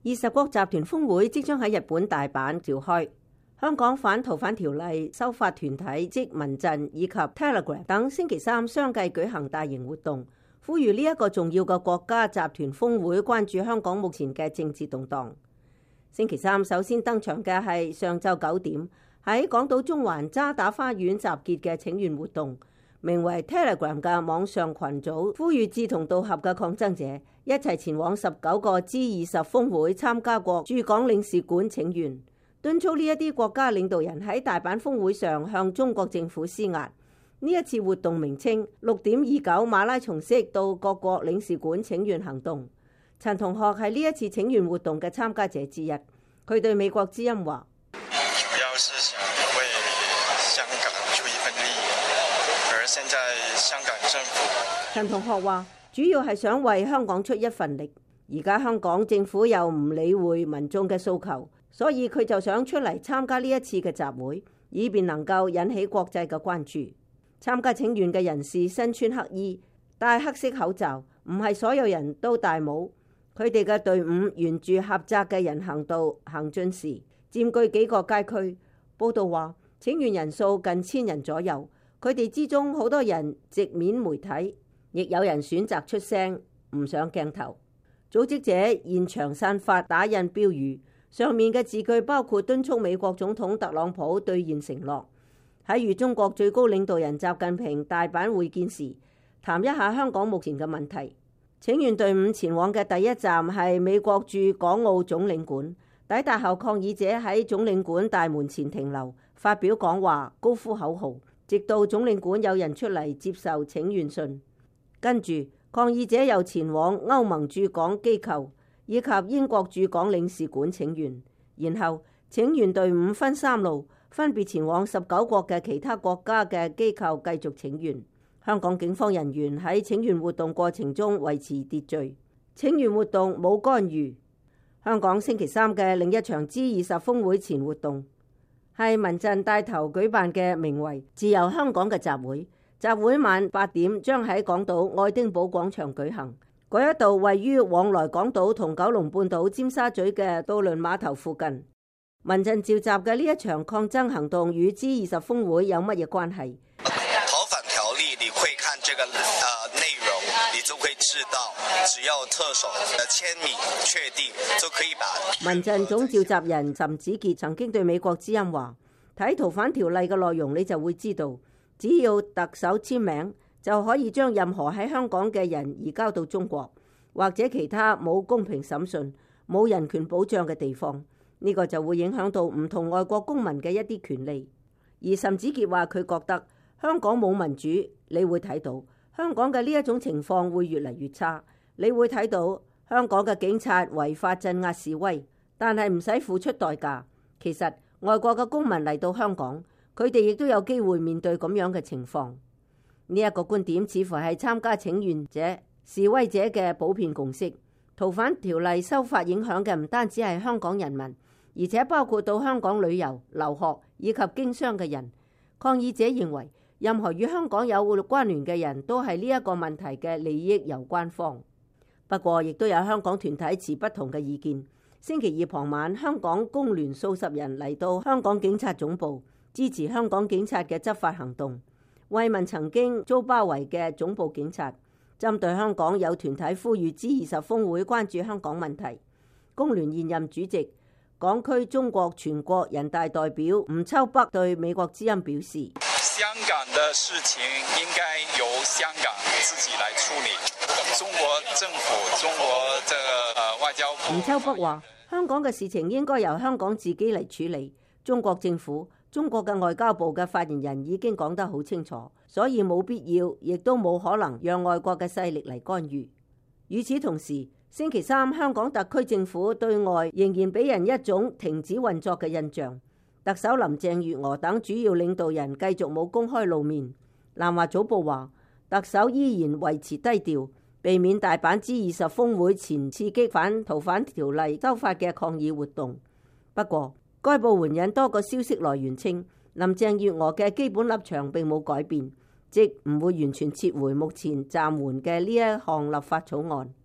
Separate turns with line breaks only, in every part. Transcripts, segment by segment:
20國集團峰會即將喺日本大阪召開。香港反逃犯條例修法團體即民陣以及 Telegram 等星期三相繼舉行大型活動，呼籲呢一個重要嘅國家集團峰會關注香港目前嘅政治動盪。星期三首先登場嘅係上晝9點喺港島中環渣打花園集結嘅請願活動，名為 Telegram 嘅網上群組呼籲志同道合嘅抗爭者一齊前往19個 G20 峰會參加國駐港領事館請願，敦促呢一啲國家領導人喺大阪峰會上向中國政府施壓。呢一次活動名稱6.29馬拉松式到各國領事館請願行動。陳同學係呢一次請願活動嘅參加者之一，佢對美國之音話：
主要是想為香港出一份力，而現在香港政府。
陳同學話：主要係想為香港出一份力，而家香港政府又唔理會民眾嘅訴求，所以佢就想出嚟參加呢一次嘅集會，以便能夠引起國際嘅關注。參加請願嘅人士身穿黑衣，戴黑色口罩，唔係所有人都戴帽。佢哋嘅隊伍沿住狹窄嘅人行道行進時，佔據幾個街區。報道話，請願人數近1000人左右，佢哋之中好多人直面媒體，亦有人選擇出聲，唔上鏡頭。組織者現場散發打印標語，上面嘅字句包括敦促美國總統特朗普兌現承諾，喺與中國最高領導人習近平大阪會見時，談一下香港目前嘅問題。請願隊伍前往嘅第一站係美國駐港澳總領館，抵達後抗議者喺總領館大門前停留，發表講話，高呼口號，直到總領館有人出嚟接受請願信。跟住抗議者又前往歐盟駐港機構以及英國駐港領事館請願，然後請願隊伍分3路，分別前往19國嘅其他國家嘅機構繼續請願。香港警方人員喺請願活動過程中維持秩序，請願活動冇干預。香港星期三嘅另一場 G20 峰會前活動係民陣帶頭舉辦嘅名為自由香港嘅集會，集會晚8點將喺港島愛丁堡廣場舉行。嗰一度位於往來港島同九龍半島尖沙咀嘅渡輪碼頭附近。民陣召集嘅呢一場抗爭行動與 G20 峰會有乜嘢關係？
逃犯條例你會看這個內容，你就會知道，只要特首簽名確定就可以把。
民陣總召集人岑子傑曾經對美國之音話：睇逃犯條例嘅內容，你就會知道，只要特首簽名就可以將任何喺香港嘅人移交到中國或者其他冇公平審訊、冇人權保障嘅地方。呢個就會影響到唔同外國公民嘅一啲權利。而岑子傑話佢覺得香港冇民主，你會睇到香港嘅呢一種情況會越嚟越差。你會睇到香港嘅警察違法鎮壓示威，但係唔使付出代價。其實外國嘅公民嚟到香港，佢哋亦都有機會面對咁樣嘅情況。呢一個觀點似乎係參加請願者、示威者嘅普遍共識。逃犯條例修法影響嘅唔單止係香港人民，而且包括到香港旅遊、留學以及經商嘅人。抗議者認為，任何與香港有關聯嘅人都係呢一個問題嘅利益攸關方。不過，亦都有香港團體持不同嘅意見。星期二傍晚，香港工聯數十人嚟到香港警察總部，支持香港警察嘅執法行動，慰問曾經遭包圍嘅總部警察。針對香港，有團體呼籲 G20 峰會關注香港問題。工聯現任主席、港區中國全國人大代表吳秋北對美國之音表示：
香港的事情應該由香港自己來處理。中國政府、中國這個外交部。
吳秋北話：香港嘅事情應該由香港自己嚟處理。中國政府、中國嘅外交部嘅發言人已經講得好清楚，所以冇必要，亦都冇可能讓外國嘅勢力嚟干預。與此同時，星期三香港特區政府對外仍然俾人一種停止運作嘅印象。特首林鄭月娥等主要領導人繼續冇公開露面。南華早報話，特首依然維持低調，避免大阪 G20 峰會前刺激反逃犯條例修法嘅抗議活動。不過，該報援引多個消息來源稱，林鄭月娥嘅基本立場並冇改變，即唔會完全撤回目前暫緩嘅呢一項立法草案。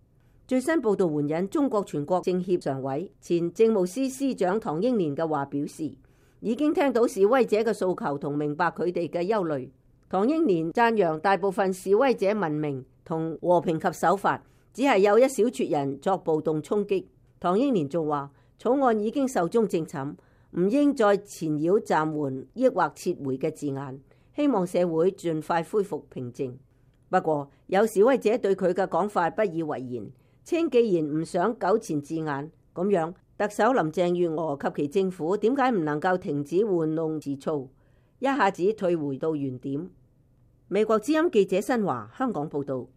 最新報道援引中國全國政協常委、前政務司司長唐英年嘅話表示，已經聽到示威者嘅訴求同明白佢哋嘅憂慮。唐英年讚揚大部分示威者文明同和平及守法，只係有一小撮人作暴動衝擊。唐英年仲話，草案已經壽終正寢，唔應再纏繞暫緩抑或撤回嘅字眼，希望社會盡快恢復平靜。不過有示威者對佢嘅講法不以為然，稱既然唔想糾纏字眼，咁樣特首林鄭月娥及其政府點解唔能夠停止玩弄詞藻，一下子退回到原點？美國之音記者新華香港報道。